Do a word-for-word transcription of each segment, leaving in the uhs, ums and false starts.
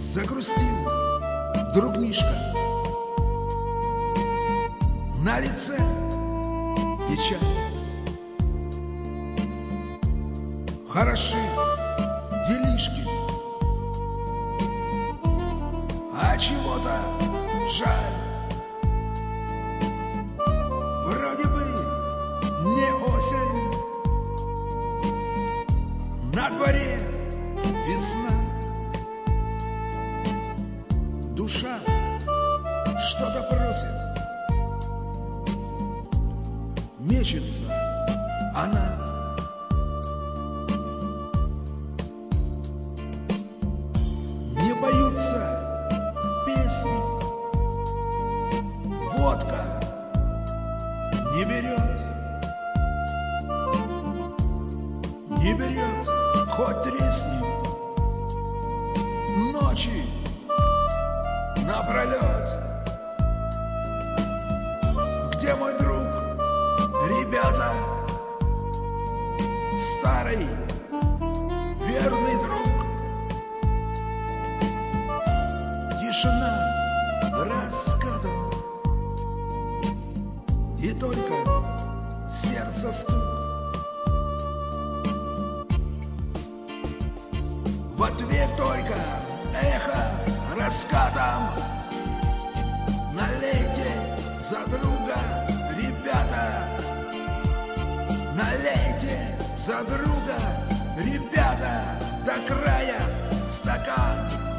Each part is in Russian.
Загрустил друг Мишка, на лице печаль. Хороши делишки, а чего-то жаль. Вроде бы не осень, на дворе весна. Душа что-то просит, мечется она. Не поются песни, водка не берет, не берет, хоть тресни, ночи напролет. Где мой друг, ребята, старый верный друг? Тишина раскатом, и только сердце стук. В ответ только эхо раскатом. Налейте за друга, ребята, налейте за друга, ребята, до края стакан.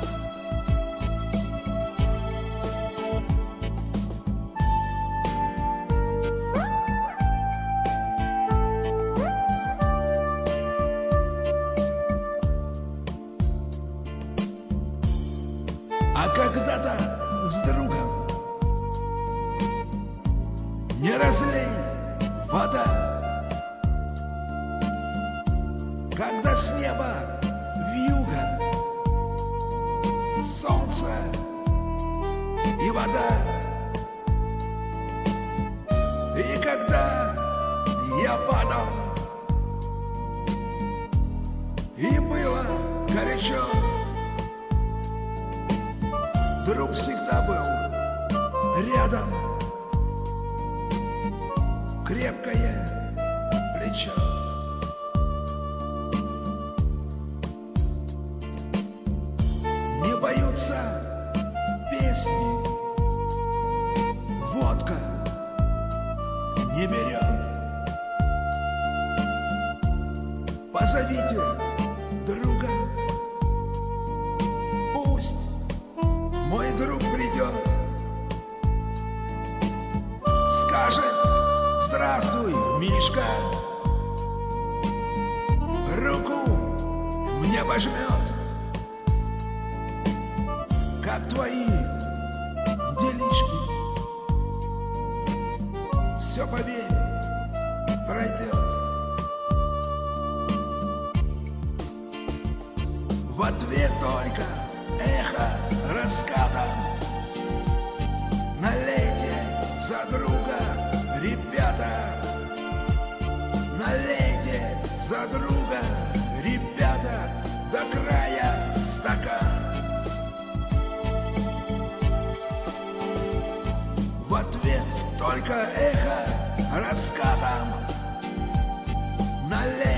А когда-то с другом не разлей вода, когда с неба вьюга, солнце и вода. И когда я падал, и было горячо, друг всегда был рядом, крепкое плечо. Не поются песни, водка не берет. Позовите друга, пусть мой друг придет, скажет: здравствуй, Мишка, руку мне пожмет. Как твои делишки? Все, поверь, пройдет. В ответ только эхо раскатом. Налейте за друга, ребята, налейте за друга, ребята, до края стакан. В ответ только эхо раскатом. Налейте